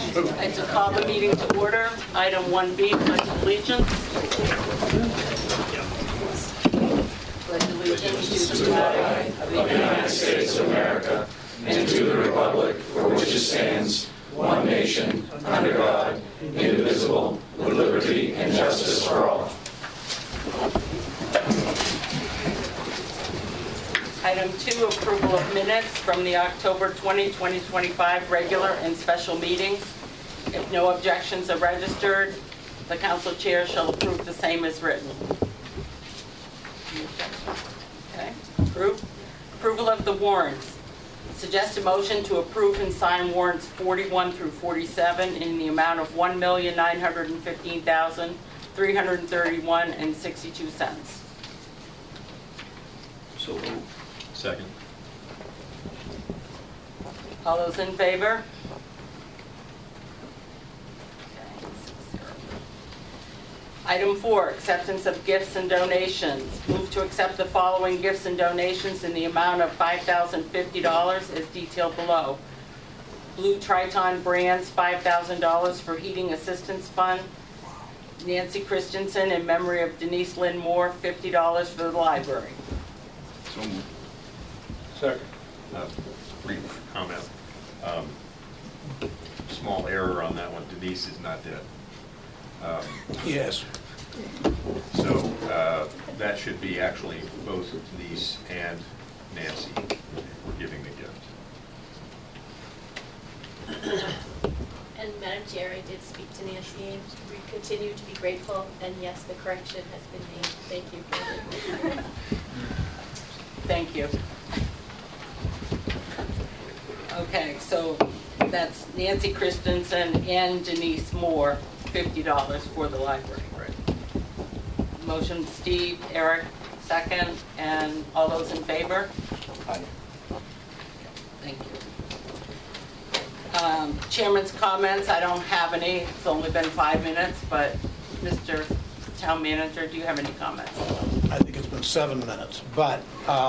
And to call the meeting to order, item 1B, pledge of allegiance. Pledge allegiance to the flag of the United States of America and to the republic for which it stands, one nation, under God, indivisible, with liberty and justice for all. Item 2, approval of minutes from the October 20, 2025 regular and special meetings. If no objections are registered, the council chair shall approve the same as written. Okay, approval of the warrants. Suggest a motion to approve and sign warrants 41 through 47 in the amount of $1,915,331.62. So moved. Second. All those in favor? Item 4, acceptance of gifts and donations. Move to accept the following gifts and donations in the amount of $5,050 as detailed below. Blue Triton Brands, $5,000 for Heating Assistance Fund. Nancy Christensen in memory of Denise Lynn Moore, $50 for the library. So moved. Second. Brief comment. Small error on that one. Denise is not dead. Yes. So that should be actually both Denise and Nancy giving the gift. And Madam Chair, I did speak to Nancy, and we continue to be grateful, and yes, the correction has been made. Thank you. Thank you. Okay, so that's Nancy Christensen and Denise Moore, $50 for the library. Right. Motion Steve, Eric, second, and all those in favor? Aye. Thank you. Chairman's comments, I don't have any. It's only been 5 minutes, but Mr. Town Manager, do you have any comments? I think it's been 7 minutes, but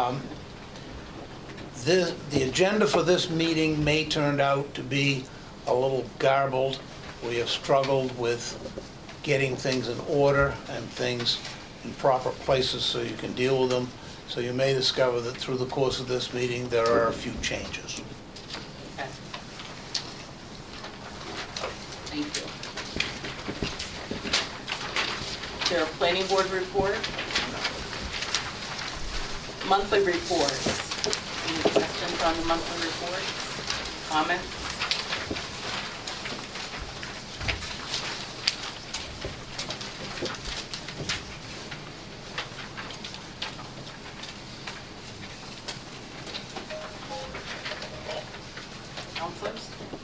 the agenda for this meeting may turn out to be a little garbled. We have struggled with getting things in order and things in proper places so you can deal with them. So you may discover that through the course of this meeting, there are a few changes. Okay. Thank you. Is there a planning board report? Monthly reports. Any questions on the monthly reports? Comments? Councilors?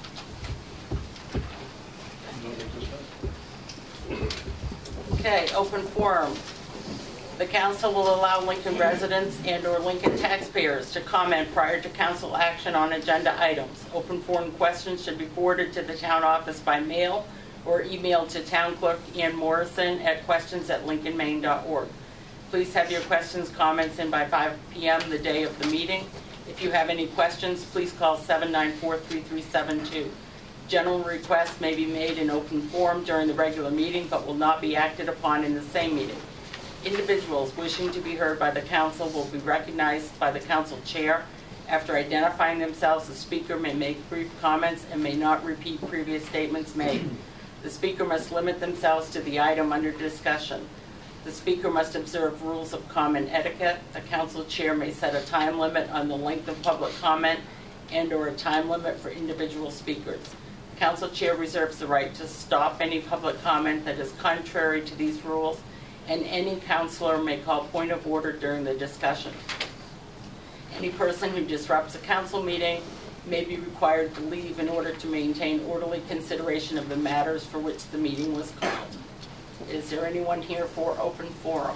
Okay, open forum. The council will allow Lincoln residents and/or Lincoln taxpayers to comment prior to council action on agenda items. Open forum questions should be forwarded to the town office by mail or emailed to Town Clerk Ann Morrison at questions@lincolnmaine.org. Please have your questions, comments in by 5 p.m. the day of the meeting. If you have any questions, please call 794-3372. General requests may be made in open forum during the regular meeting but will not be acted upon in the same meeting. Individuals wishing to be heard by the council will be recognized by the council chair. After identifying themselves, the speaker may make brief comments and may not repeat previous statements made. The speaker must limit themselves to the item under discussion. The speaker must observe rules of common etiquette. The council chair may set a time limit on the length of public comment and/or a time limit for individual speakers. The council chair reserves the right to stop any public comment that is contrary to these rules, and any councilor may call point of order during the discussion. Any person who disrupts a council meeting may be required to leave in order to maintain orderly consideration of the matters for which the meeting was called. Is there anyone here for open forum?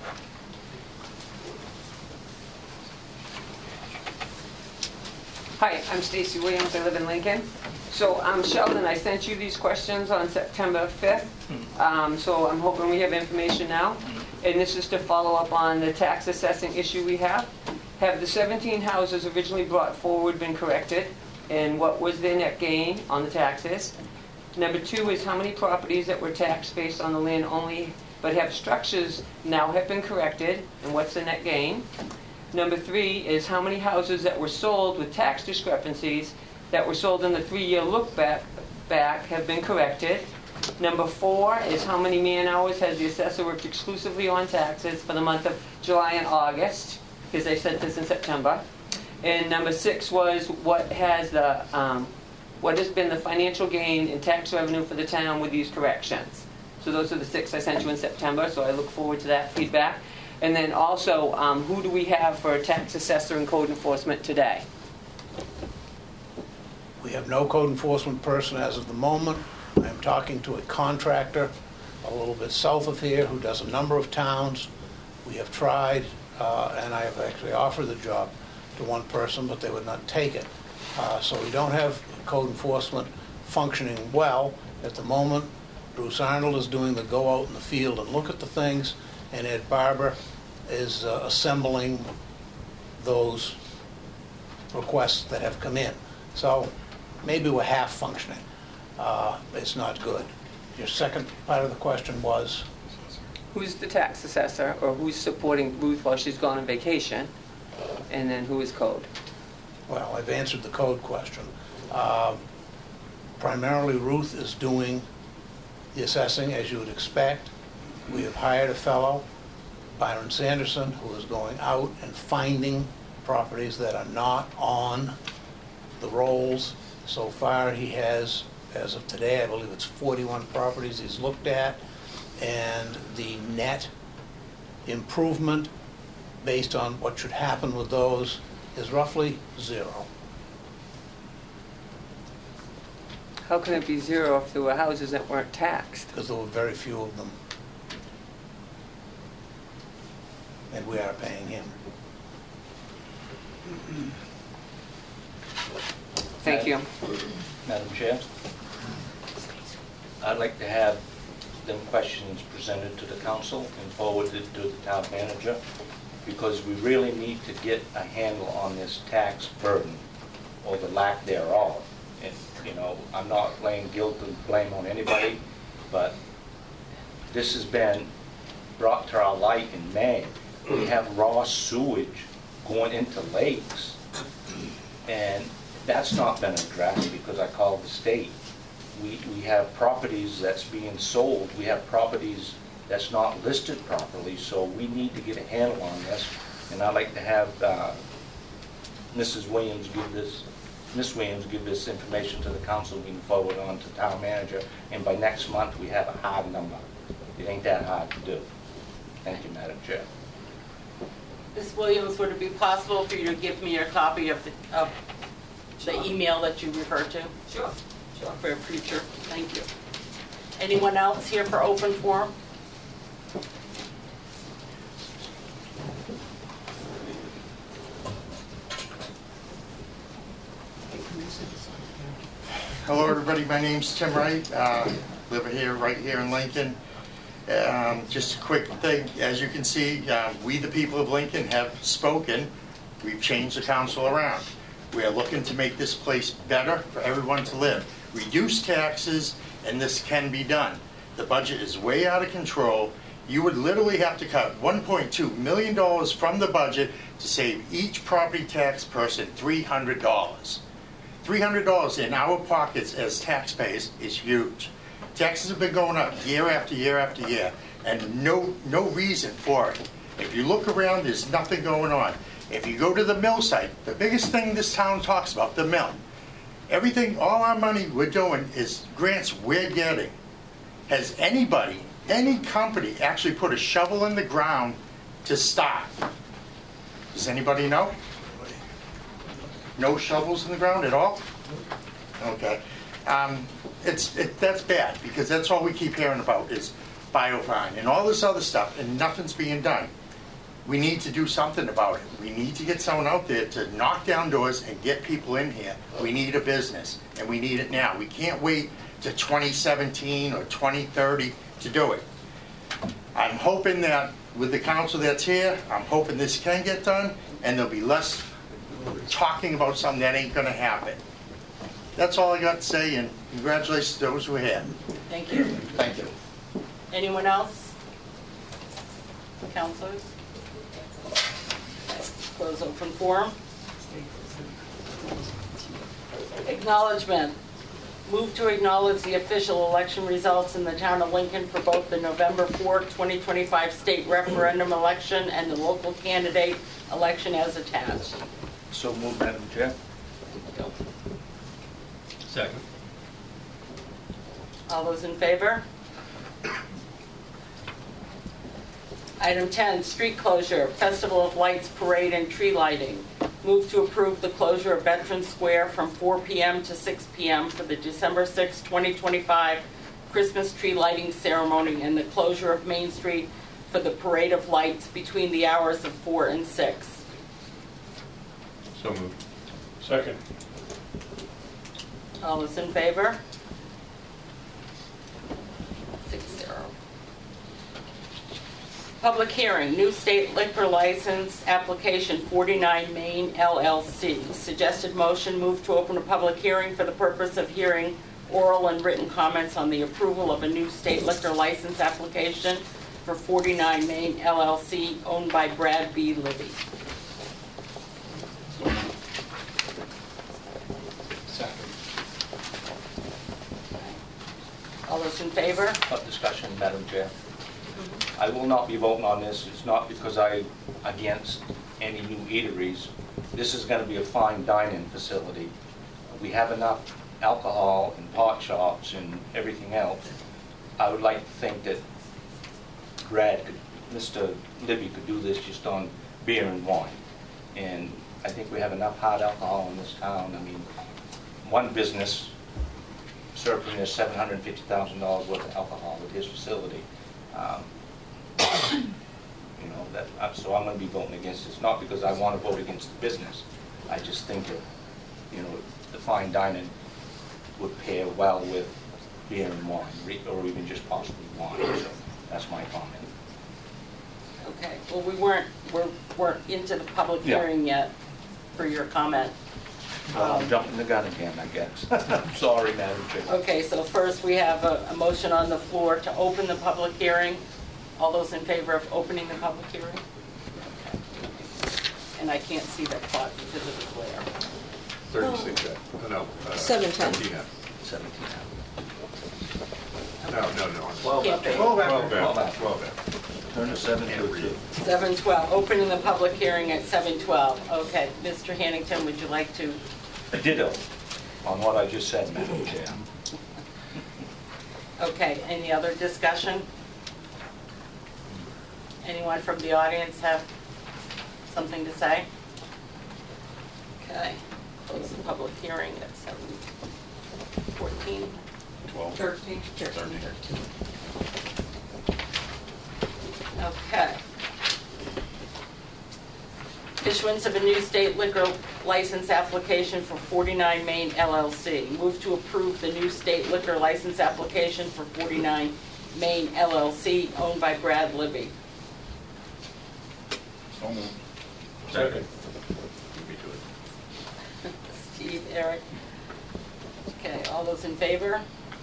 Hi, I'm Stacy Williams. I live in Lincoln. So Sheldon, I sent you these questions on September 5th. So I'm hoping we have information now. And this is to follow up on the tax assessing issue we have. Have the 17 houses originally brought forward been corrected? and what was their net gain on the taxes. Number 2 is how many properties that were taxed based on the land only, but have structures now have been corrected, and what's the net gain. Number 3 is how many houses that were sold with tax discrepancies that were sold in the 3-year look back have been corrected. Number 4 is how many man hours has the assessor worked exclusively on taxes for the month of July and August, because they sent this in September. And number 6 was what has been the financial gain in tax revenue for the town with these corrections. So those are the 6 I sent you in September, so I look forward to that feedback. And then also, who do we have for tax assessor and code enforcement today? We have no code enforcement person as of the moment. I'm talking to a contractor a little bit south of here who does a number of towns. We have tried, and I have actually offered the job to one person, but they would not take it. So we don't have code enforcement functioning well at the moment. Bruce Arnold is doing the go out in the field and look at the things, and Ed Barber is assembling those requests that have come in. So maybe we're half functioning. It's not good. Your second part of the question was? Who's the tax assessor, or who's supporting Ruth while she's gone on vacation? And then who is code? Well, I've answered the code question. Primarily, Ruth is doing the assessing, as you would expect. We have hired a fellow, Byron Sanderson, who is going out and finding properties that are not on the rolls. So far, he has, as of today, I believe it's 41 properties he's looked at, and the net improvement based on what should happen with those is roughly 0. How can it be 0 if there were houses that weren't taxed? Because there were very few of them. And we are paying him. Thank you. Madam Chair, I'd like to have them questions presented to the council and forwarded to the town manager, because we really need to get a handle on this tax burden, or the lack thereof. And, you know, I'm not laying guilt and blame on anybody, but this has been brought to our light in May. We have raw sewage going into lakes, and that's not been addressed because I called the state. We have properties that's being sold. We have properties that's not listed properly, so we need to get a handle on this. And I'd like to have Ms. Williams give this information to the council. We can forward on to town manager, and by next month we have a hard number. It ain't that hard to do. Thank you, Madam Chair. Ms. Williams, would it be possible for you to give me a copy of the email that you referred to? Sure. For future, thank you. Anyone else here for open forum? Hello, everybody. My name's Tim Wright. Live here, right here in Lincoln. Just a quick thing. As you can see, we, the people of Lincoln, have spoken. We've changed the council around. We are looking to make this place better for everyone to live. Reduce taxes, and this can be done. The budget is way out of control. You would literally have to cut $1.2 million from the budget to save each property tax person $300. $300 in our pockets as taxpayers is huge. Taxes have been going up year after year after year, and no reason for it. If you look around, there's nothing going on. If you go to the mill site, the biggest thing this town talks about, the mill. Everything, all our money we're doing is grants we're getting. Has anybody, any company actually put a shovel in the ground to start? Does anybody know? No shovels in the ground at all? Okay. That's bad, because that's all we keep hearing about is biofine and all this other stuff, and nothing's being done. We need to do something about it. We need to get someone out there to knock down doors and get people in here. We need a business, and we need it now. We can't wait to 2017 or 2030 to do it. I'm hoping that with the council that's here, I'm hoping this can get done, and there'll be less talking about something that ain't gonna happen. That's all I got to say, and congratulations to those who had. Thank you. Thank you. Anyone else? Counselors? Close open forum. Acknowledgement. Move to acknowledge the official election results in the town of Lincoln for both the November 4, 2025 state referendum election and the local candidate election as attached. So moved, Madam Chair. Second. All those in favor? Item 10, street closure, Festival of Lights Parade and tree lighting. Move to approve the closure of Veterans Square from 4 p.m. to 6 p.m. for the December 6, 2025 Christmas tree lighting ceremony and the closure of Main Street for the Parade of Lights between the hours of 4 and 6. So moved. Second. All those in favor? 6-0. Public hearing, new state liquor license application 49 Main LLC. Suggested motion, move to open a public hearing for the purpose of hearing oral and written comments on the approval of a new state liquor license application for 49 Main LLC owned by Brad B. Libby. Second. All those in favor? Discussion, Madam Chair. I will not be voting on this. It's not because I'm against any new eateries. This is going to be a fine dining facility. We have enough alcohol and pot shops and everything else. I would like to think that Mr. Libby could do this just on beer and wine. And I think we have enough hard alcohol in this town. I mean, one business serving us $750,000 worth of alcohol at his facility. You know, so I'm going to be voting against this, not because I want to vote against the business. I just think that, you know, the fine dining would pair well with beer and wine, or even just possibly wine. So that's my comment. Okay, well, we weren't into the public Yeah. hearing yet for your comment. Well, I'm jumping the gun again, I guess. I'm sorry, Madam Chair. Okay, so first we have a motion on the floor to open the public hearing. All those in favor of opening the public hearing? Okay. And I can't see that clock because of the glare. 36, no. 7:10. 17. 17. No. 12 Can't be. 12. Turn to 7 to 2. 7:12, opening the public hearing at 7:12. Okay, Mr. Hannington, would you like to? A ditto on what I just said, Madam Chair. Okay, any other discussion? Anyone from the audience have something to say? Okay, close the public hearing at 7:14. 12. 13. 13. Okay. Issuance of a new state liquor license application for 49 Main LLC. Move to approve the new state liquor license application for 49 Main LLC owned by Brad Libby. So moved. Second. Beat me to it. Steve, Eric. Okay, all those in favor?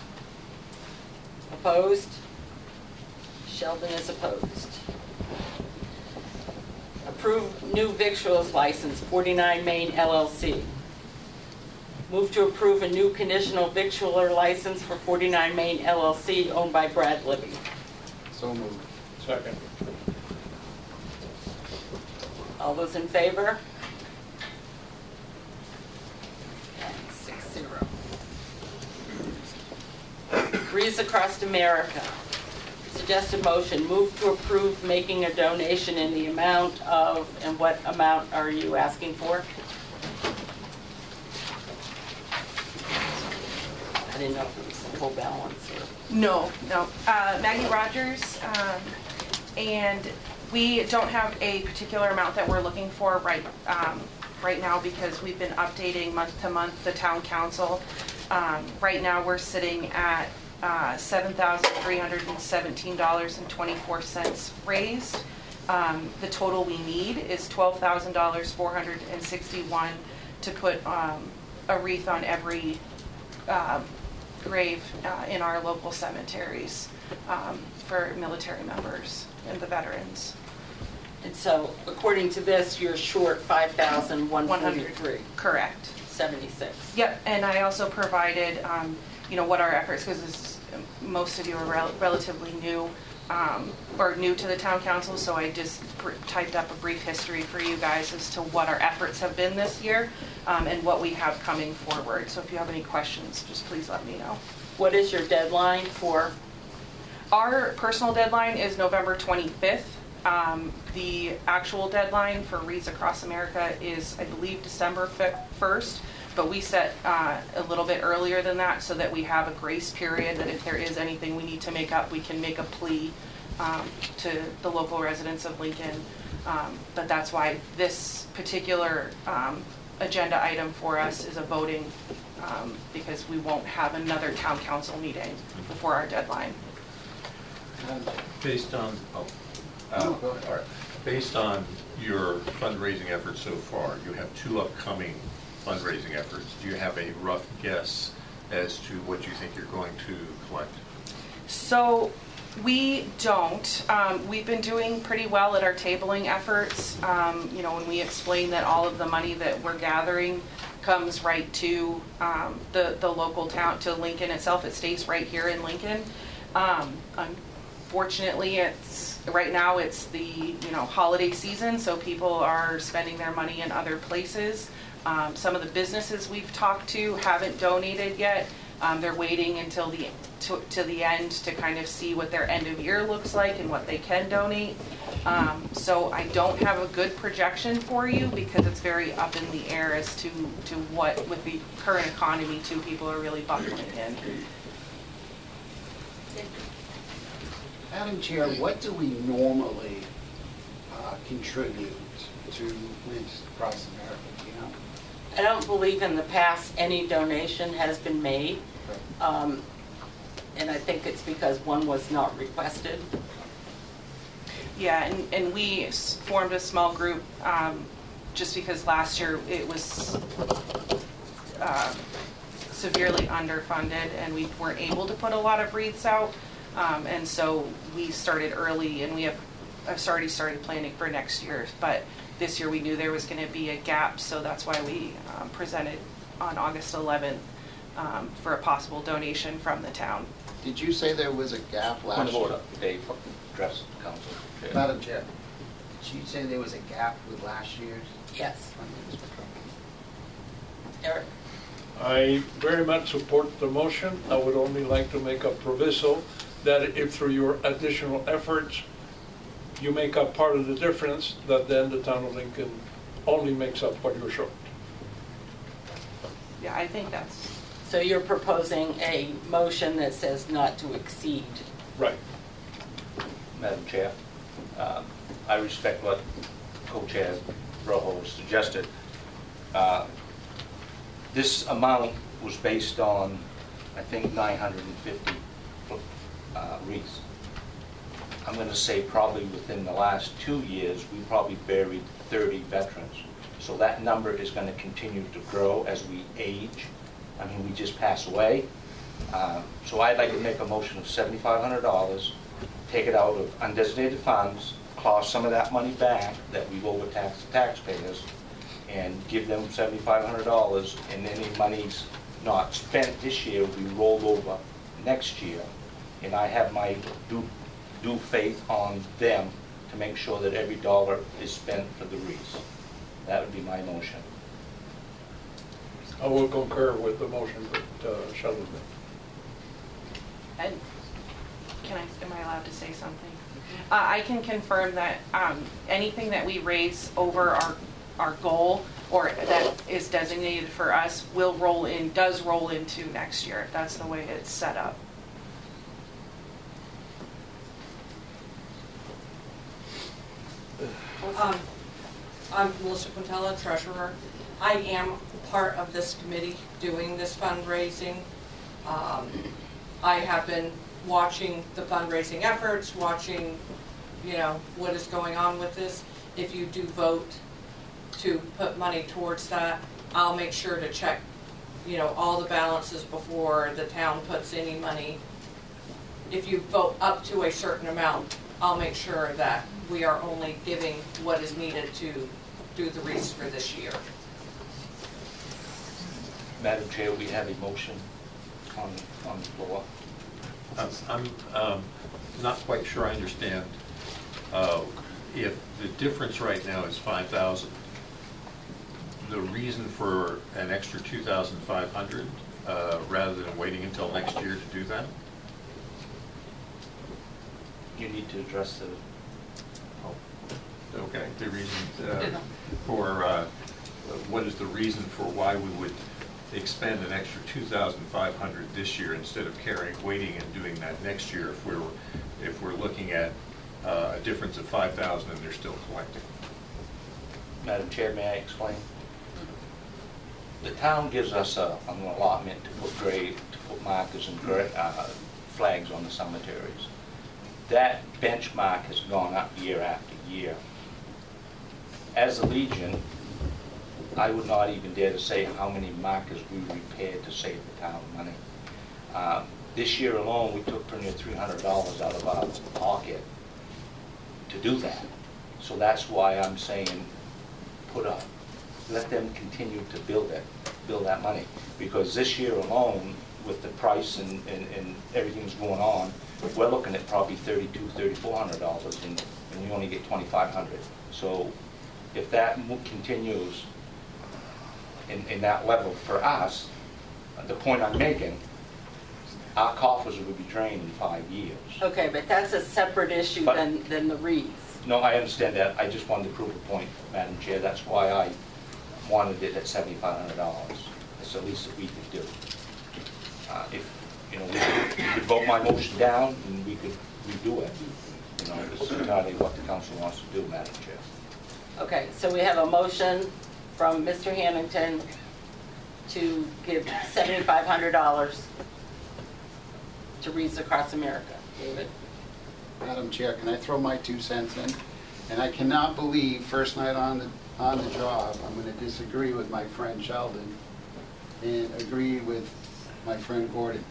Opposed? Sheldon is opposed. Approve new victuals license, 49 Main LLC. Move to approve a new conditional victualler license for 49 Main LLC owned by Brad Libby. So moved. Second. All those in favor? Okay, 6-0. Breeze Across America. Suggested motion, move to approve making a donation in the amount of, and what amount are you asking for? I didn't know if it was the full balance or. No. Maggie Rogers, and we don't have a particular amount that we're looking for right now because we've been updating month to month the town council. Right now we're sitting at $7,317.24 raised. The total we need is $12,461 to put a wreath on every grave in our local cemeteries for military members and the veterans. And so, according to this, you're short 5,143, Correct. 76. Yep, and I also provided, what our efforts, because most of you are relatively new, or new to the town council, so I just typed up a brief history for you guys as to what our efforts have been this year, and what we have coming forward. So if you have any questions, just please let me know. What is your deadline for? Our personal deadline is November 25th. The actual deadline for Wreaths Across America is, I believe, December 1st, but we set a little bit earlier than that so that we have a grace period, that if there is anything we need to make up, we can make a plea to the local residents of Lincoln. But that's why this particular agenda item for us is a voting, because we won't have another town council meeting before our deadline. Based on, all right. Based on your fundraising efforts so far, you have 2 upcoming fundraising efforts. Do you have a rough guess as to what you think you're going to collect? So we don't. We've been doing pretty well at our tabling efforts. When we explain that all of the money that we're gathering comes right to the local town, to Lincoln itself. It stays right here in Lincoln. Unfortunately, right now it's the holiday season, so people are spending their money in other places. Some of the businesses we've talked to haven't donated yet. They're waiting until to the end to kind of see what their end of year looks like and what they can donate. So I don't have a good projection for you because it's very up in the air as to what, with the current economy, too, people are really buckling in. Madam Chair, what do we normally contribute to Wreaths Across America? Do you know? I don't believe in the past any donation has been made. And I think it's because one was not requested. Yeah, and we formed a small group just because last year it was severely underfunded and we weren't able to put a lot of wreaths out. And so we started early, and I've already started planning for next year. But this year we knew there was going to be a gap, so that's why we presented on August 11th for a possible donation from the town. Did you say there was a gap last Point of year? order, Dave, address the council. Madam Chair, did you say there was a gap with last year's? Yes. funding? Eric? I very much support the motion. I would only like to make a proviso that if through your additional efforts, you make up part of the difference, that then the town of Lincoln only makes up what you're short. Yeah, I think that's... So you're proposing a motion that says not to exceed. Right. Madam Chair, I respect what Co-Chair Rojo suggested. This amount was based on, I think, 950 wreaths. I'm going to say probably within the last 2 years, we probably buried 30 veterans. So that number is going to continue to grow as we age. I mean, we just pass away. So I'd like to make a motion of $7,500, take it out of undesignated funds, claw some of that money back that we overtax the taxpayers, and give them $7,500, and any monies not spent this year will be rolled over next year. And I have my due faith on them to make sure that every dollar is spent for the wreaths. That would be my motion. I will concur with the motion that Sheldon made. And am I allowed to say something? I can confirm that anything that we raise over our goal or that is designated for us does roll into next year. That's the way it's set up. I'm Melissa Quintella, treasurer. I am part of this committee doing this fundraising. I have been watching the fundraising efforts, watching, what is going on with this. If you do vote to put money towards that, I'll make sure to check all the balances before the town puts any money. If you vote up to a certain amount, I'll make sure that we are only giving what is needed to do the wreaths for this year. Madam Chair, we have a motion on the floor. I'm not quite sure I understand. If the difference right now is 5,000, the reason for an extra 2,500 rather than waiting until next year to do that? You need to address the, Okay, the reason what is the reason for why we would expend an extra 2,500 this year instead of waiting and doing that next year if we're looking at a difference of 5,000 and they're still collecting? Madam Chair, may I explain? The town gives us an allotment to put markers and flags on the cemeteries. That benchmark has gone up year after year. As a Legion, I would not even dare to say how many markers we repaired to save the town money. This year alone, we took pretty near $300 out of our pocket to do that. So that's why I'm saying let them continue to build that money. Because this year alone, with the price and everything's going on, we're looking at probably $3,200, $3,400, and you only get $2,500. So if that continues in that level for us, the point I'm making, our coffers will be drained in 5 years. Okay, but that's a separate issue than the wreaths. No, I understand that. I just wanted to prove a point, Madam Chair. That's why I wanted it at $7,500. That's the least that we could do. If we could vote my motion down, and we could redo it. It's entirely what the council wants to do, Madam Chair. Okay, so we have a motion from Mr. Hamilton to give $7,500 to Wreaths Across America. David? Madam Chair, can I throw my 2 cents in? And I cannot believe, first night on the job, I'm going to disagree with my friend Sheldon and agree with my friend Gordon.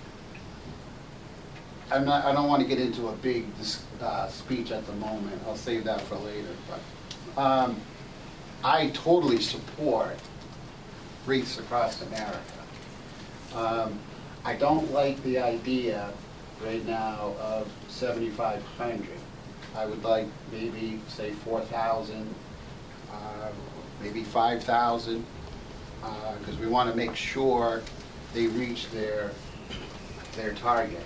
I don't want to get into a big speech at the moment. I'll save that for later. But I totally support Wreaths Across America. I don't like the idea right now of 7,500. I would like maybe say 4,000, maybe 5,000, because we want to make sure they reach their target.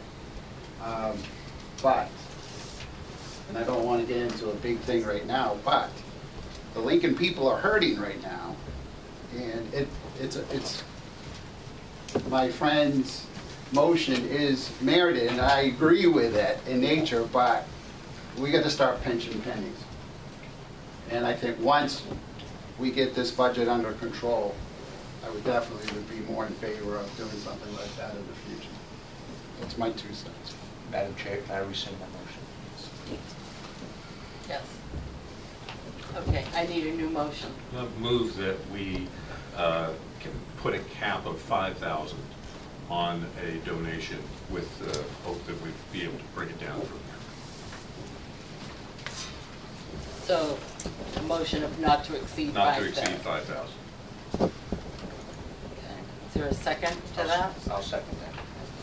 But, and I don't want to get into a big thing right now, but the Lincoln people are hurting right now, and it's my friend's motion is merited, and I agree with it in nature, but we got to start pinching pennies. And I think once we get this budget under control, I would definitely be more in favor of doing something like that in the future. That's my 2 cents. Madam Chair, can I rescind my motion? Yes. Okay, I need a new motion. I move that we can put a cap of 5,000 on a donation with the hope that we'd be able to bring it down from there. So, a motion of not to exceed 5,000. Not to exceed 5,000. Okay. Is there a second to that? I'll second that.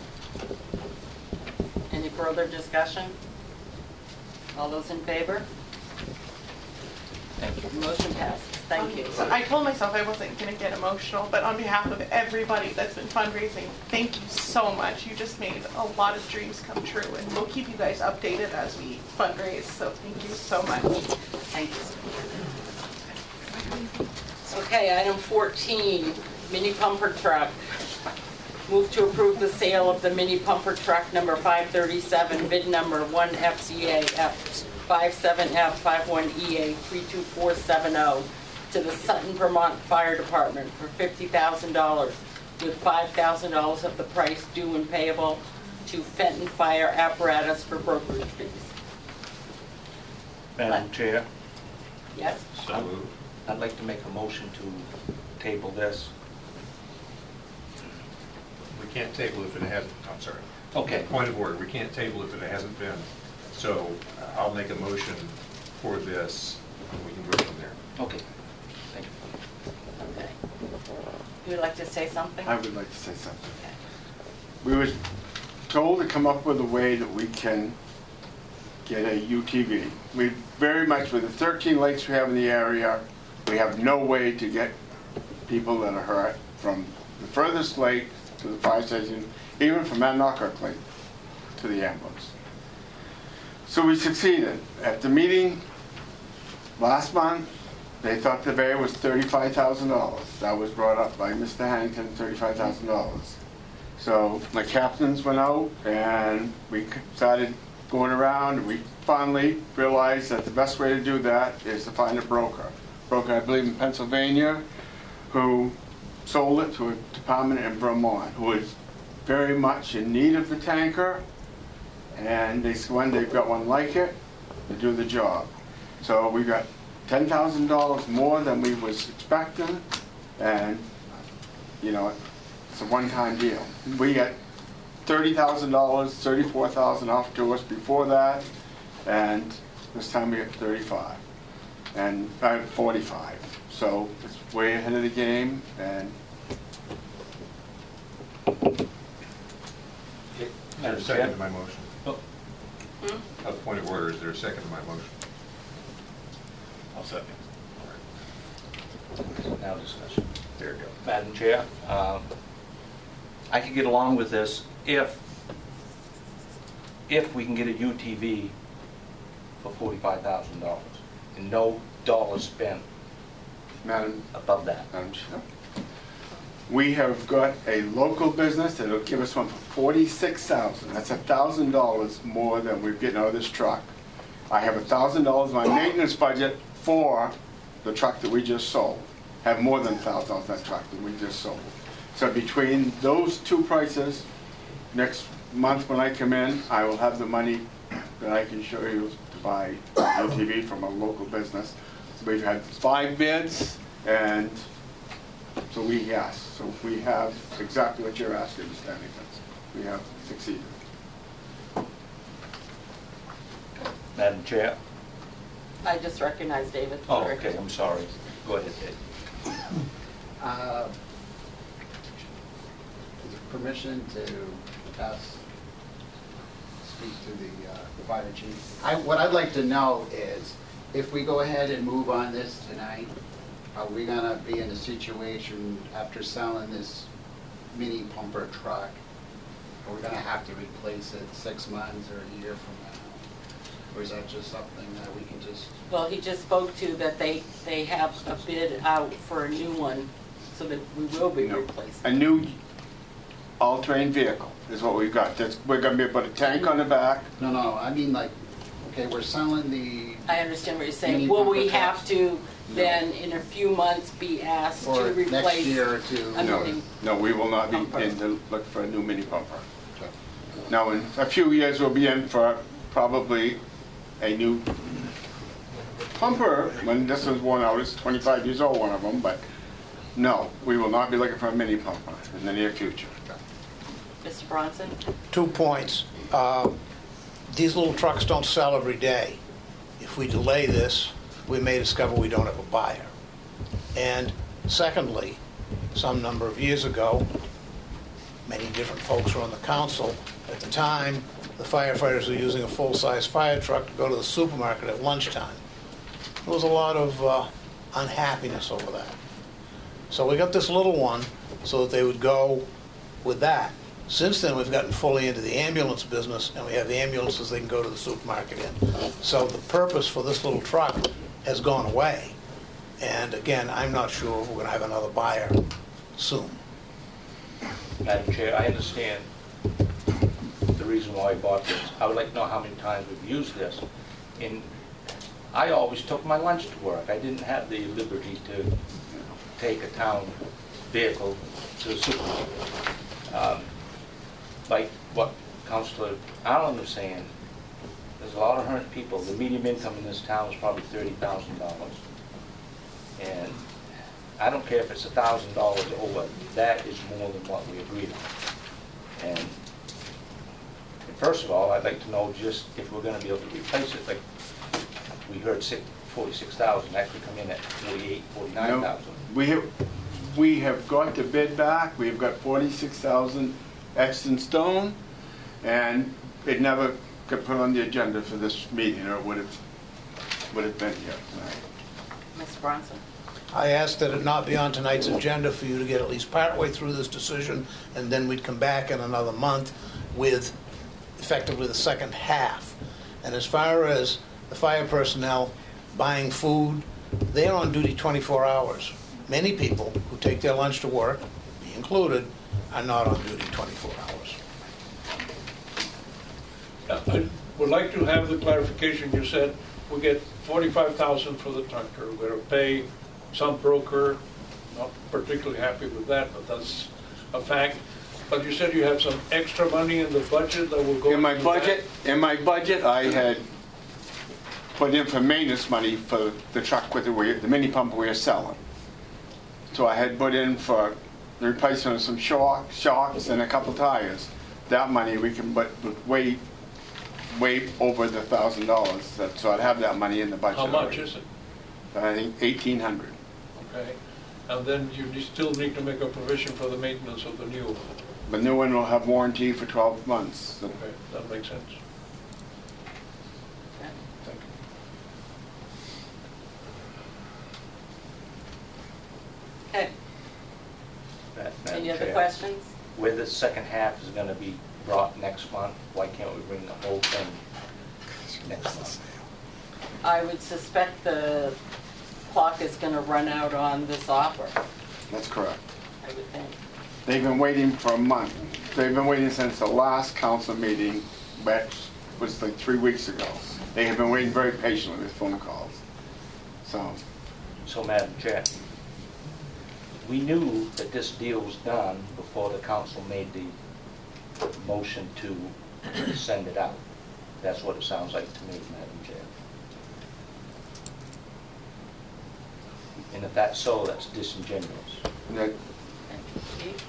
Any further discussion? All those in favor? Thank you. Motion passes. Thank you. So I told myself I wasn't going to get emotional, but on behalf of everybody that's been fundraising, thank you so much. You just made a lot of dreams come true, and we'll keep you guys updated as we fundraise, so thank you so much. Thank you. Okay, item 14, mini pumper truck. Move to approve the sale of the mini pumper truck number 537, bid number 1FCA F57F51EA 32470 to the Sutton, Vermont Fire Department for $50,000, with $5,000 of the price due and payable to Fenton Fire Apparatus for brokerage fees. Madam Chair, Yes? So moved. I'd like to make a motion to table this. We can't table if it hasn't, I'm sorry. Okay. Point of order, we can't table if it hasn't been. So I'll make a motion for this, and we can go from there. Okay. Thank you. Okay. You would like to say something? I would like to say something. We were told to come up with a way that we can get a UTV. We very much, with the 13 lakes we have in the area, we have no way to get people that are hurt from the furthest lake to the fire station, even from Anoka Lake to the ambulance. So we succeeded. At the meeting last month, they thought the value was $35,000. That was brought up by Mr. Harrington, $35,000. So my captains went out and we started going around, and we finally realized that the best way to do that is to find a broker. Broker, I believe, in Pennsylvania, who sold it to a department in Vermont, who is very much in need of the tanker, and when they've got one like it, to do the job. So we got $10,000 more than we was expecting, and you know, it's a one-time deal. We got $30,000, $34,000 off to us before that, and this time we get 35 and 45. So it's way ahead of the game, and Is there a second to my motion? A point of order, is there a second to my motion? I'll second. Now discussion. There you go. Madam Chair, I could get along with this if we can get a UTV for $45,000 and no dollars spent Madam above that. Chair, we have got a local business that'll give us one for $46,000. That's $1,000 more than we're getting out of this truck. I have $1,000 in my maintenance budget for the truck that we just sold. Have more than $1,000 in that truck that we just sold. So between those two prices, next month when I come in, I will have the money that I can show you to buy UTV from a local business. So we've had 5 bids, and so we have exactly what you're asking, Mr. Harrington. We have succeeded. Madam Chair? I just recognize David. Oh, okay, I'm sorry. Go ahead, Dave. Is there permission to speak to the fire chief? What I'd like to know is, if we go ahead and move on this tonight, are we gonna be in a situation after selling this mini pumper truck, are we gonna have to replace it 6 months or a year from now? Or is that just something that we can just? Well, he just spoke to that they have a bid out for a new one, so that we will be replacing. A new all-terrain vehicle is what we've got. We're gonna be put a tank on the back. No, I mean, like, okay, we're selling the. I understand what you're saying. Mini Will we pumper have trucks. to then, in a few months, be asked to Or replace? next year or two. a No, mini no, we will not be pumper? in to look for a new mini pumper. Now, in a few years, we'll be in for probably a new pumper. When this was worn out, it's 25 years old, one of them, but no, we will not be looking for a mini pumper in the near future. Mr. Bronson? 2 points. These little trucks don't sell every day. If we delay this, we may discover we don't have a buyer. And secondly, some number of years ago, many different folks were on the council. At the time, the firefighters were using a full-size fire truck to go to the supermarket at lunchtime. There was a lot of unhappiness over that. So we got this little one so that they would go with that. Since then, we've gotten fully into the ambulance business, and we have ambulances they can go to the supermarket in. So the purpose for this little truck has gone away. And again, I'm not sure if we're going to have another buyer soon. Madam Chair, I understand the reason why I bought this. I would like to know how many times we've used this. And I always took my lunch to work. I didn't have the liberty to take a town vehicle to the supermarket. Like what Councilor Allen was saying, there's a lot of hurt people. The median income in this town is probably $30,000. And I don't care if it's $1,000 over, that is more than what we agreed on. And first of all, I'd like to know just if we're gonna be able to replace it, like, we heard 46,000, that could come in at 48, 49,000. We have got the bid back, we've got 46,000 Exton stone, and it never got put on the agenda for this meeting, or it would have been here tonight. Mr. Bronson? I asked that it not be on tonight's agenda for you to get at least partway through this decision, and then we'd come back in another month with effectively the second half. And as far as the fire personnel buying food, they're on duty 24 hours. Many people who take their lunch to work, me included, are not on duty 24 hours. I would like to have the clarification. You said we get 45,000 for the tractor. We're going to pay some broker. Not particularly happy with that, but that's a fact. But you said you have some extra money in the budget that will go In my into budget, that? in my budget, I had put in for maintenance money for the truck with the mini pump we're selling. So I had put in for the replacement of some shocks and a couple tires. That money we can, but way over the $1,000. So I'd have that money in the budget. How much already. is it? I think $1,800. Okay. And then you still need to make a provision for the maintenance of the new one. The new one will have warranty for 12 months. So Okay, that makes sense. Okay, Madam any other Chair, questions? Where the second half is gonna be brought next month, why can't we bring the whole thing next month? I would suspect the clock is going to run out on this offer, That's correct. I would think. They've been waiting for a month. They've been waiting since the last council meeting, which was like 3 weeks ago. They have been waiting very patiently with phone calls. So, Madam Chair, we knew that this deal was done before the council made the motion to send it out. That's what it sounds like to me, Madam Chair. And if that's so, that's disingenuous. that- Steve?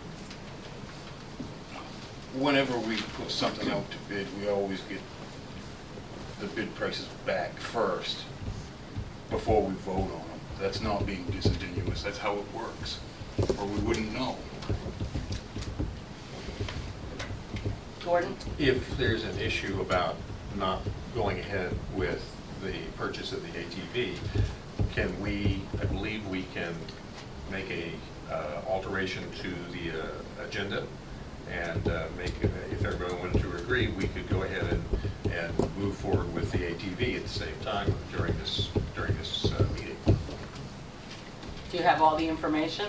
Whenever we put something out to bid, we always get the bid prices back first before we vote on them. That's not being disingenuous, that's how it works, or we wouldn't know. Gordon? If there's an issue about not going ahead with the purchase of the ATV, can we, I believe we can make a alteration to the agenda and make, if everyone wanted to agree, we could go ahead and move forward with the ATV at the same time during this meeting. Do you have all the information?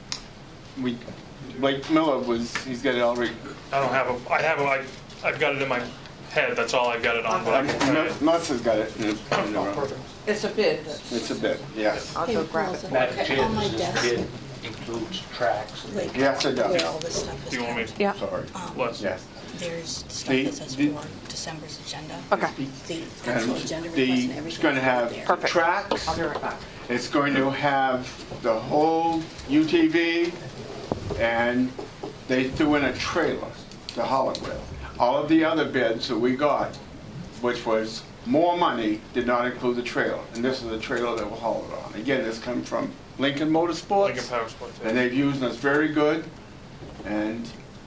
Blake Miller he's got it already. I don't have I've got it in my head, that's all I've got it on. But I can Melissa's got it. It's a bid. It's a bit, yes. I'll go grab it. Madam Chair, on my does desk. this bid includes tracks? Like, Yes, it does. where all this stuff is. Do you want me kept. to? Yeah. Sorry. What? Yes. There's stuff The- that says the- for December's agenda. Okay. The actual agenda request and everything. It's going to is out have there. Perfect. tracks. I'll be right back. It's going to have the whole UTV, and they threw in a trailer to haul it with. All of the other bids that we got, which was more money, did not include the trailer. And this is the trailer that we'll haul it on. Again, this comes from Lincoln Motorsports. Lincoln Power Sports. And they've used us very good, and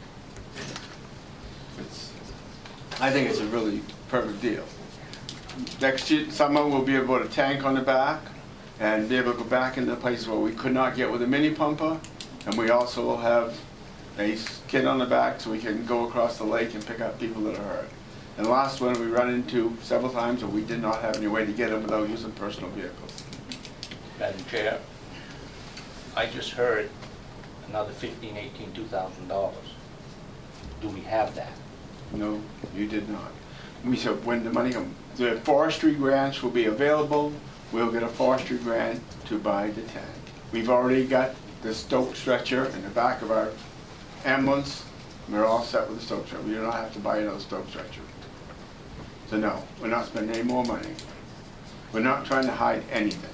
I think it's a really perfect deal. Next year, summer, we'll be able to put a tank on the back and be able to go back into places where we could not get with a mini pumper. And we also will have a skid on the back so we can go across the lake and pick up people that are hurt. And last one, we run into several times where we did not have any way to get them without using personal vehicles. Madam Chair, I just heard another $2,000. Do we have that? No, you did not. We said when the money comes, the forestry grants will be available. We'll get a forestry grant to buy the tank. We've already got the stoke stretcher in the back of our ambulance. We're all set with the stoke stretcher. We do not have to buy another stoke stretcher. So no, we're not spending any more money. We're not trying to hide anything.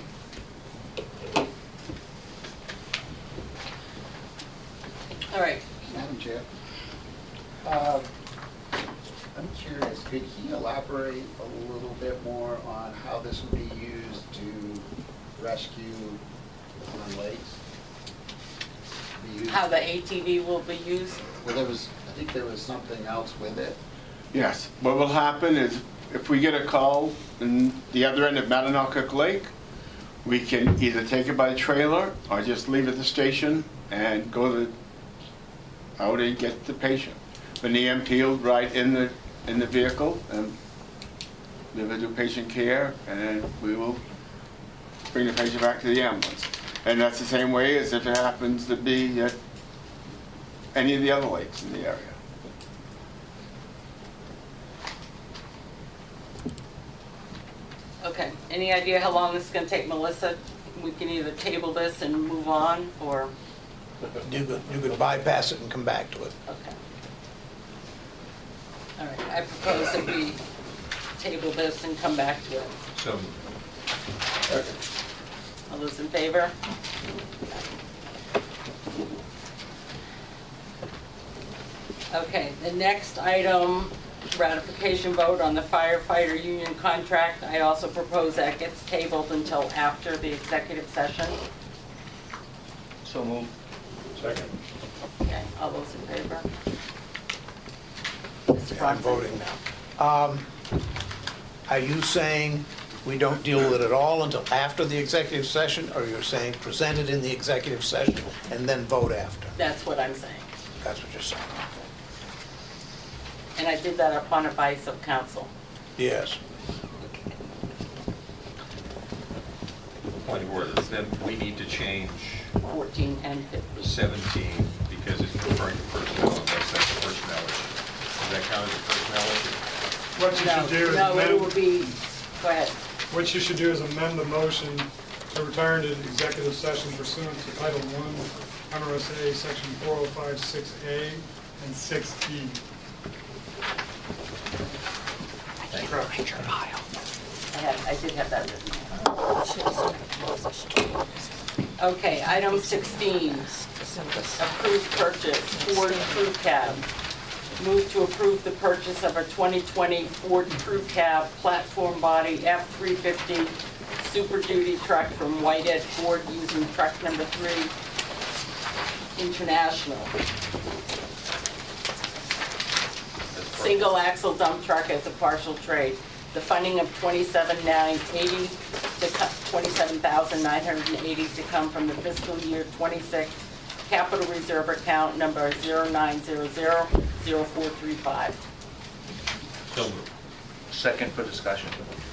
All right. Madam Chair, I'm curious, could he elaborate a little bit more on how this would be used to rescue on lakes? Be used- How the ATV will be used? Well, I think there was something else with it. Yes, what will happen is if we get a call in the other end of Matonacook Lake, we can either take it by trailer or just leave it at the station and go out and get the patient. An EMT will ride in the vehicle and deliver to patient care, and we will bring the patient back to the ambulance. And that's the same way as if it happens to be at any of the other lakes in the area. Okay, any idea how long this is gonna take, Melissa? We can either table this and move on, or, You could bypass it and come back to it. okay. All right, I propose that we table this and come back to it. So, All those in favor? Okay, the next item, ratification vote on the firefighter union contract. I also propose that gets tabled until after the executive session. So moved. Second. Okay, all those in favor? Mr. I'm Bronson? voting now. Are you saying we don't deal with it at all until after the executive session, or you're saying present it in the executive session and then vote after? That's what I'm saying. That's what you're saying. And I did that upon advice of council. Yes. point of order, then we need to change 14 and 15. 17 because it's referring to personnel, unless that's a personnel issue. Does that count as a personnel issue? What you should do is No, it will amend, be, go ahead. what you should do is amend the motion to return to the executive session pursuant to Title I, NRSA, Section 405, 6A, and 6E. I did have that written. Okay, item 16, approved purchase, Ford Crew Cab. Move to approve the purchase of a 2020 Ford Crew Cab platform body F-350 Super Duty truck from Whitehead Ford using truck number 3 International. Single axle dump truck as a partial trade. The funding of $27,980 to come from the fiscal year 26 capital reserve account number 09000435. So moved. Second for discussion.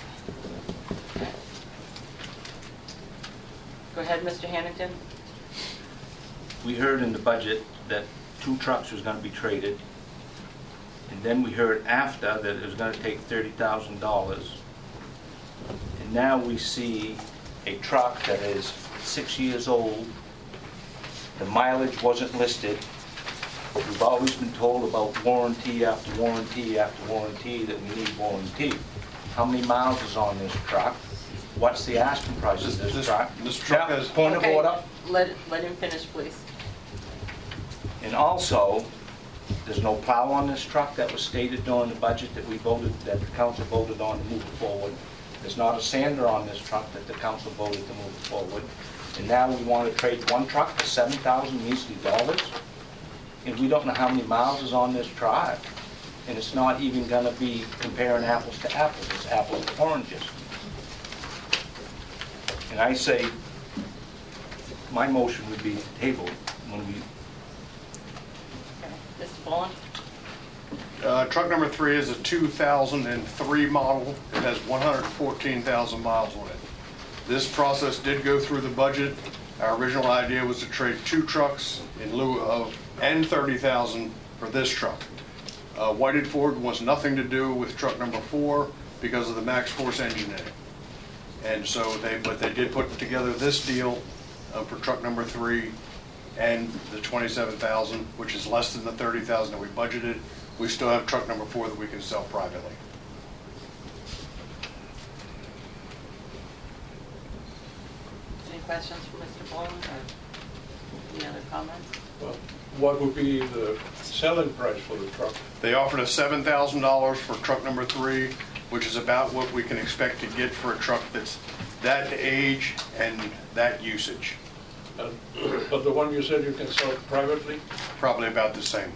Go ahead, Mr. Hanington. We heard in the budget that 2 trucks was gonna be traded. And then we heard after that it was gonna take $30,000. And now we see a truck that is 6 years old. The mileage wasn't listed. We've always been told about warranty after warranty after warranty, that we need warranty. How many miles is on this truck? What's the asking price of this truck? This truck Now, has... point of Okay, order. Let him finish, please. And also, there's no plow on this truck that was stated during the budget that we voted, that the council voted on to move it forward. There's not a sander on this truck that the council voted to move it forward. And now we want to trade one truck for $7,000 measly dollars? And we don't know how many miles is on this truck. And it's not even going to be comparing apples to apples, it's apples to oranges. And I say, my motion would be tabled when we Mr. Bullen? Truck number 3 is a 2003 model. It has 114,000 miles on it. This process did go through the budget. Our original idea was to trade 2 trucks in lieu of, and 30,000 for this truck. Whitehead Ford wants nothing to do with truck number 4 because of the Max Force engine in it. And so but they did put together this deal for truck number 3 and the 27,000, which is less than the 30,000 that we budgeted. We still have truck number 4 that we can sell privately. Any questions for Mr. Bullen? Any other comments? Well, what would be the selling price for the truck? They offered us $7,000 for truck number 3, which is about what we can expect to get for a truck that's that age and that usage. But the one you said you can sell privately? Probably about the same.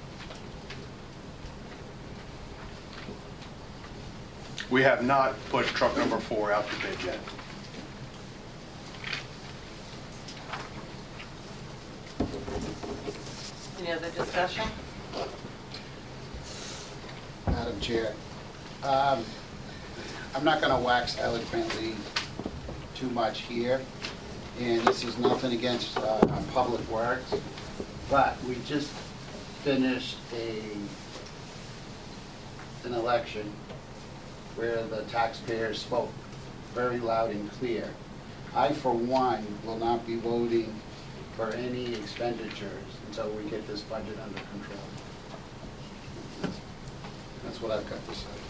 We have not put truck number 4 out to bid yet. Any other discussion? Madam Chair, I'm not going to wax eloquently too much here, and this is nothing against Public Works, but we just finished an election where the taxpayers spoke very loud and clear. I, for one, will not be voting for any expenditures until we get this budget under control. That's what I've got to say.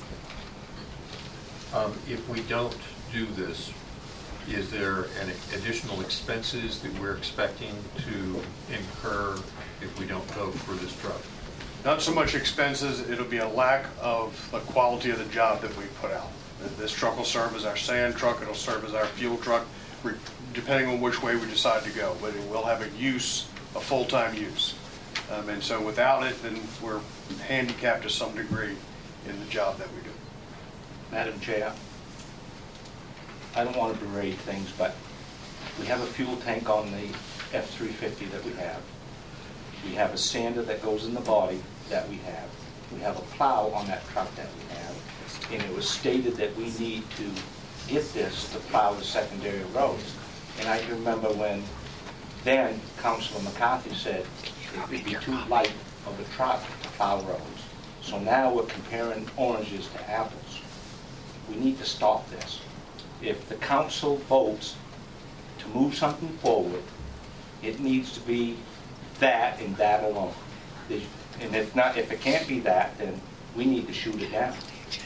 If we don't do this, is there an additional expenses that we're expecting to incur if we don't vote for this truck? Not so much expenses, it'll be a lack of the quality of the job that we put out. This truck will serve as our sand truck, it'll serve as our fuel truck, depending on which way we decide to go, but it will have a use, a full-time use. And so without it, then we're handicapped to some degree in the job that we do. Madam Chair, I don't want to berate things, but we have a fuel tank on the F-350 that we have. We have a sander that goes in the body that we have. We have a plow on that truck that we have. And it was stated that we need to get this to plow the secondary roads. And I remember when then Councilor McCarthy said it would be too light of a truck to plow roads. So now we're comparing oranges to apples. We need to stop this. If the council votes to move something forward, it needs to be that and that alone. And if it can't be that, then we need to shoot it down.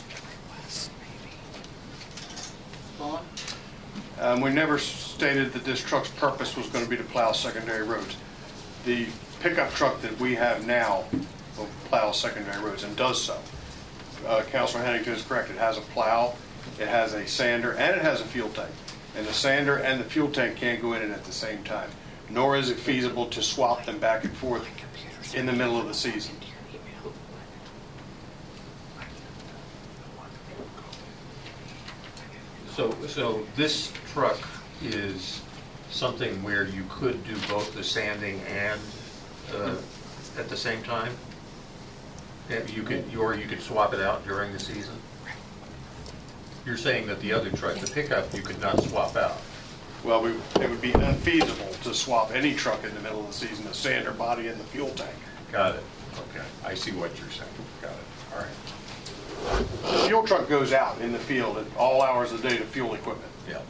We never stated that this truck's purpose was going to be to plow secondary roads. The pickup truck that we have now will plow secondary roads and does so. Councilor Hennington is correct. It has a plow, it has a sander, and it has a fuel tank. And the sander and the fuel tank can't go in it at the same time, nor is it feasible to swap them back and forth in the middle of the season. So this truck is something where you could do both the sanding and at the same time? You could, or you could swap it out during the season? You're saying that the other truck, the pickup, you could not swap out? Well, it would be unfeasible to swap any truck in the middle of the season, the sander body and the fuel tank. Got it. Okay. I see what you're saying. Got it. All right. The fuel truck goes out in the field at all hours of the day to fuel equipment. Yeah.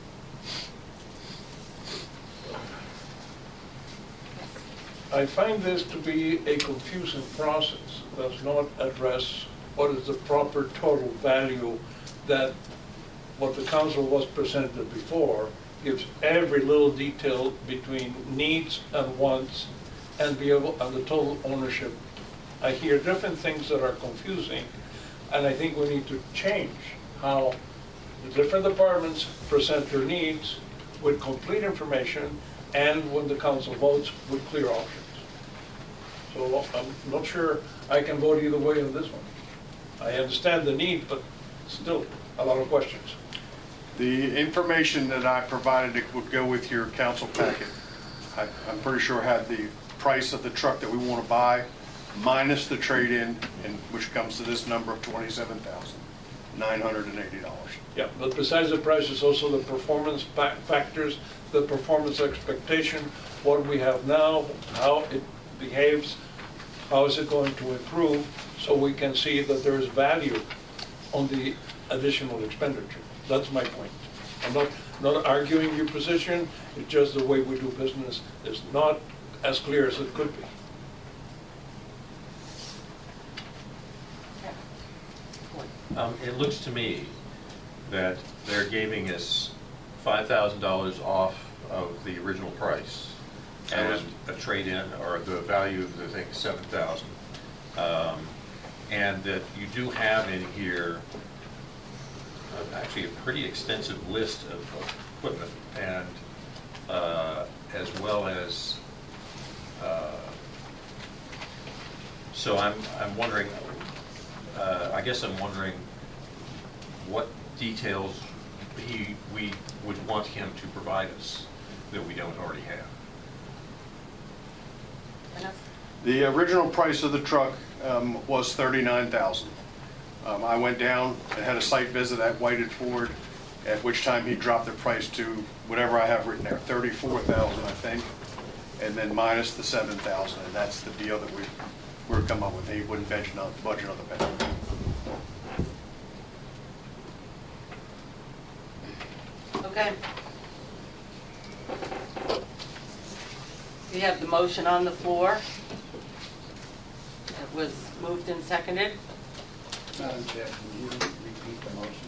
I find this to be a confusing process. It does not address what is the proper total value that what the council was presented before gives every little detail between needs and wants and the total ownership. I hear different things that are confusing, and I think we need to change how the different departments present their needs with complete information and when the council votes with clear options. So I'm not sure I can vote either way on this one. I understand the need, but still a lot of questions. The information that I provided would go with your council packet. I'm pretty sure had the price of the truck that we want to buy minus the trade-in, and which comes to this number of $27,980. Yeah, but besides the price is also the performance factors, the performance expectation, what we have now, how it behaves, how is it going to improve, so we can see that there is value on the additional expenditure. That's my point. I'm not arguing your position, it's just the way we do business is not as clear as it could be. It looks to me that they're giving us $5,000 off of the original price. and a trade-in, or the value of the thing is $7,000. And that you do have in here actually a pretty extensive list of equipment, and as well as so I'm wondering, I guess I'm wondering what details we would want him to provide us that we don't already have. The original price of the truck was $39,000. I went down and had a site visit at Whited Ford, at which time he dropped the price to whatever I have written there, $34,000, I think, and then minus the $7,000, and that's the deal that we're coming up with. He wouldn't budget on the penny. Okay. We have the motion on the floor. It was moved and seconded. Madam Chair, can you repeat the motion?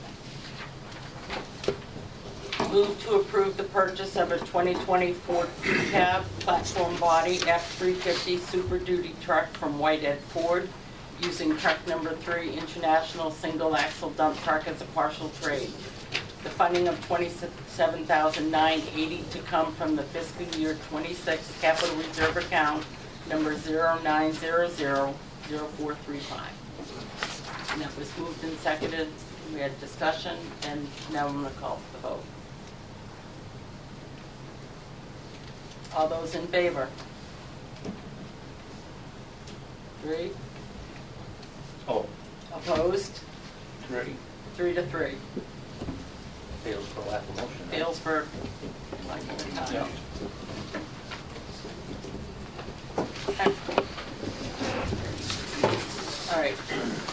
Move to approve the purchase of a 2020 Ford Cab platform body F-350 Super Duty truck from Whitehead Ford, using truck number 3 International Single Axle Dump Truck as a partial trade. The funding of $27,980 to come from the fiscal year 26 capital reserve account number 09000435. And that was moved and seconded. We had discussion, and now I'm going to call for the vote. All those in favor? 3. Oh. Opposed? 3. 3 to 3. Fails for lack of motion. Fails for lack of time. Yeah. Okay. All right.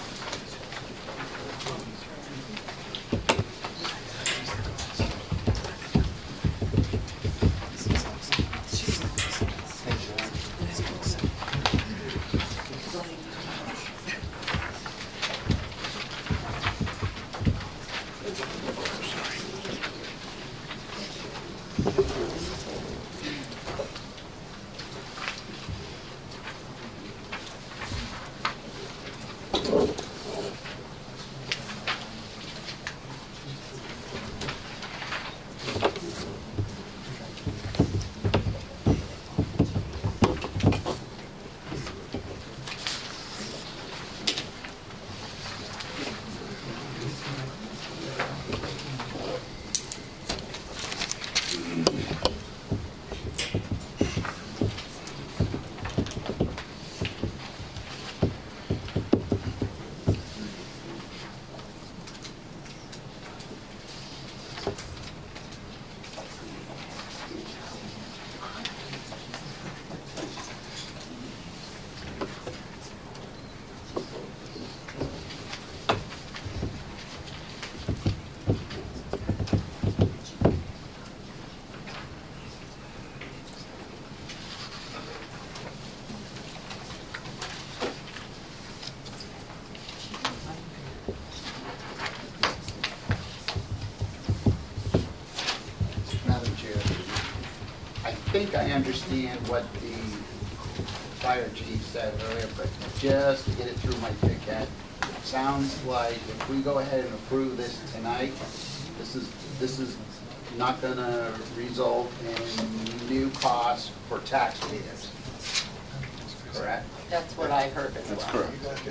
I think I understand what the fire chief said earlier, but just to get it through my thick head, it sounds like if we go ahead and approve this tonight, this is not gonna result in new costs for taxpayers, correct? That's what I heard as well. That's correct.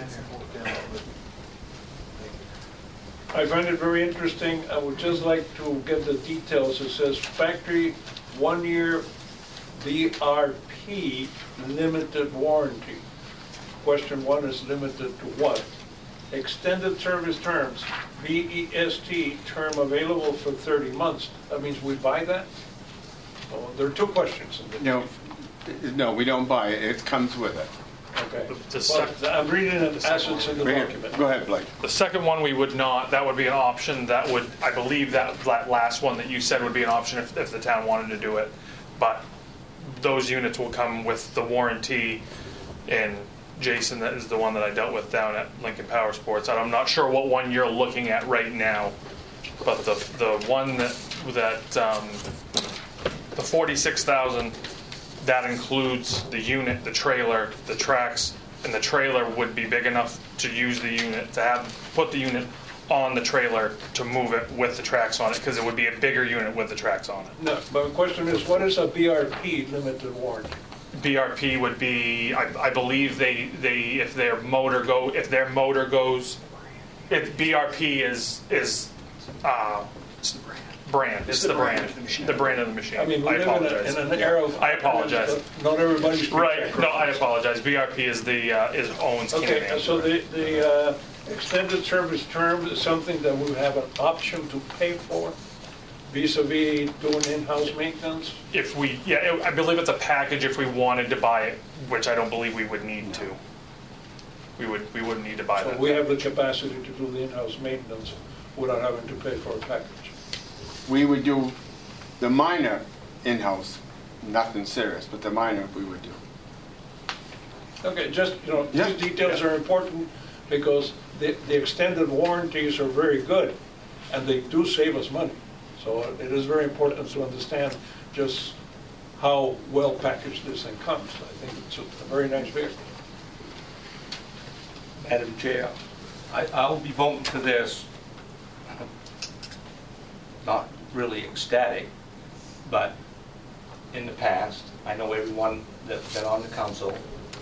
I find it very interesting. I would just like to get the details. It says factory 1-year VRP limited warranty. Question 1 is limited to what? Extended service terms, VEST, term available for 30 months. That means we buy that? Oh, there are 2 questions. No, we don't buy it. It comes with it. Okay. Well, I'm reading it as it's in the document. Go ahead, Blake. The second one, we would not, that would be an option. That would, I believe that last one that you said would be an option if the town wanted to do it. But those units will come with the warranty, and Jason, that is the one that I dealt with down at Lincoln Power Sports. And I'm not sure what one you're looking at right now, but the one that the $46,000 that includes the unit, the trailer, the tracks, and the trailer would be big enough to use the unit, put the unit on the trailer to move it with the tracks on it, because it would be a bigger unit with the tracks on it. No, my question is, what is a BRP limited warranty? BRP would be, I believe if their motor goes, if BRP is brand, it's the brand of the machine. I mean, we live apologize. in an era of... I apologize. Not everybody's... Right, no, I apologize. BRP is owns Okay, Can-Am. so the extended service term is something that we have an option to pay for vis-a-vis doing in-house maintenance? I believe it's a package if we wanted to buy it, which I don't believe we would need to. We wouldn't need to buy that. So we have the capacity to do the in-house maintenance without having to pay for a package. We would do the minor in-house, nothing serious, but the minor we would do. Okay, just, these details are important because the extended warranties are very good and they do save us money. So it is very important to understand just how well packaged this thing comes. I think it's a very nice vehicle. Madam Chair, I'll be voting for this, not really ecstatic, but in the past, I know everyone that's been on the council,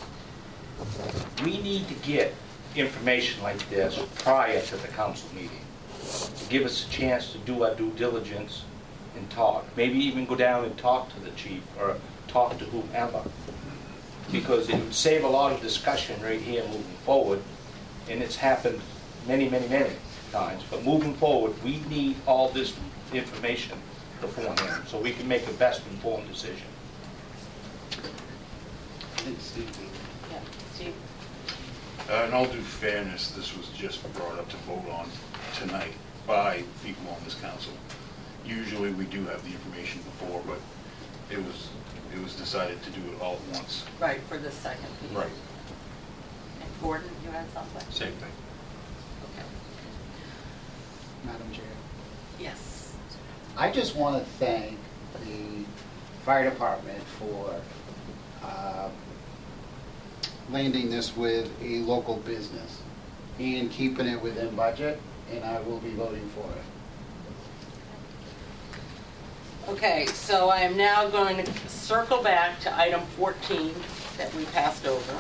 we need to get information like this prior to the council meeting, to give us a chance to do our due diligence and talk. Maybe even go down and talk to the chief or talk to whomever, because it would save a lot of discussion right here moving forward, and it's happened many, many, many times. But moving forward, we need all this information beforehand so we can make the best informed decision. Yeah, Steve? In all due fairness, this was just brought up to vote on tonight by people on this council. Usually we do have the information before, but it was decided to do it all at once. Right, for the second piece. Right. And Gordon, you had something? Same thing. Okay. Madam Chair. Yes. I just want to thank the fire department for landing this with a local business and keeping it within budget, and I will be voting for it. Okay, so I am now going to circle back to item 14 that we passed over.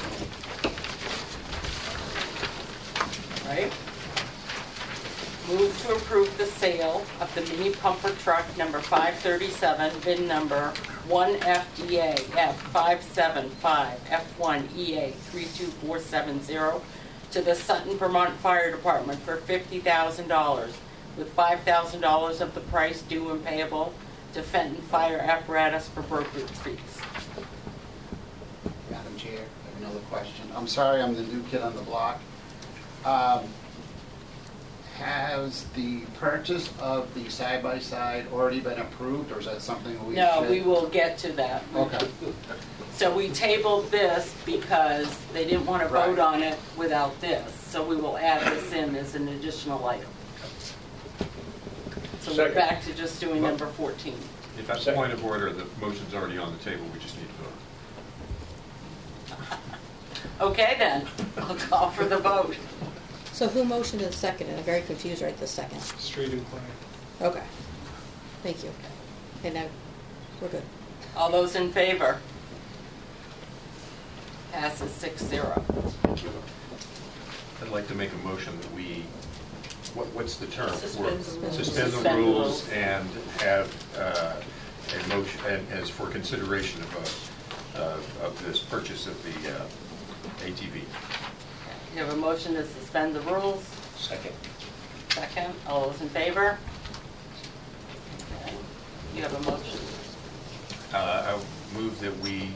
Right? Move to approve the sale of the mini pumper truck number 537, VIN number 1FDA F575 F1EA 32470 to the Sutton, Vermont Fire Department for $50,000, with $5,000 of the price due and payable to Fenton Fire Apparatus for brokerage fees. Madam Chair, I have another question. I'm sorry, I'm the new kid on the block. Has the purchase of the side-by-side already been approved, or is that something we should? No, we will get to that. Okay. So we tabled this because they didn't want to vote on it without this. So we will add this in as an additional item. So we're Second. back to just doing number 14. If that's a point of order, the motion's already on the table, we just need to vote. Okay then, I'll call for the vote. So who motioned and seconded? I'm very confused right this second. Street and Clay. Okay. Thank you. Okay, now, we're good. All those in favor? Passes 6-0. I'd like to make a motion that we, what's the term? Suspend the rules. Suspend the rules and have a motion, and as for consideration of this purchase of the ATV. You have a motion to suspend the rules? Second. Second. All those in favor? Okay. You have a motion. I move that we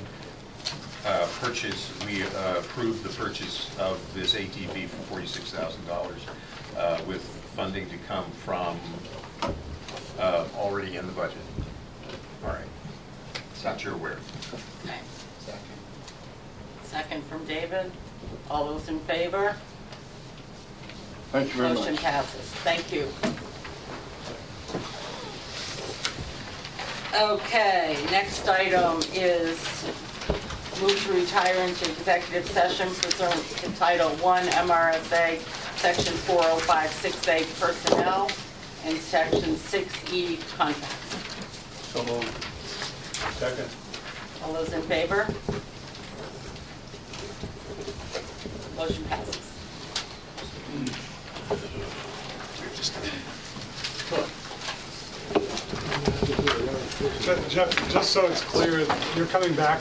approve the purchase of this ATV for $46,000 with funding to come from already in the budget. All right. Not you're aware. Okay. Second. Second from David. All those in favor? Thank you very much. Motion passes. Thank you. Okay, next item is move to retire into executive session pursuant to Title I MRSA, Section 4056A Personnel, and Section 6E Contracts. So moved. Second. All those in favor? Motion passes. Just so it's clear, you're coming back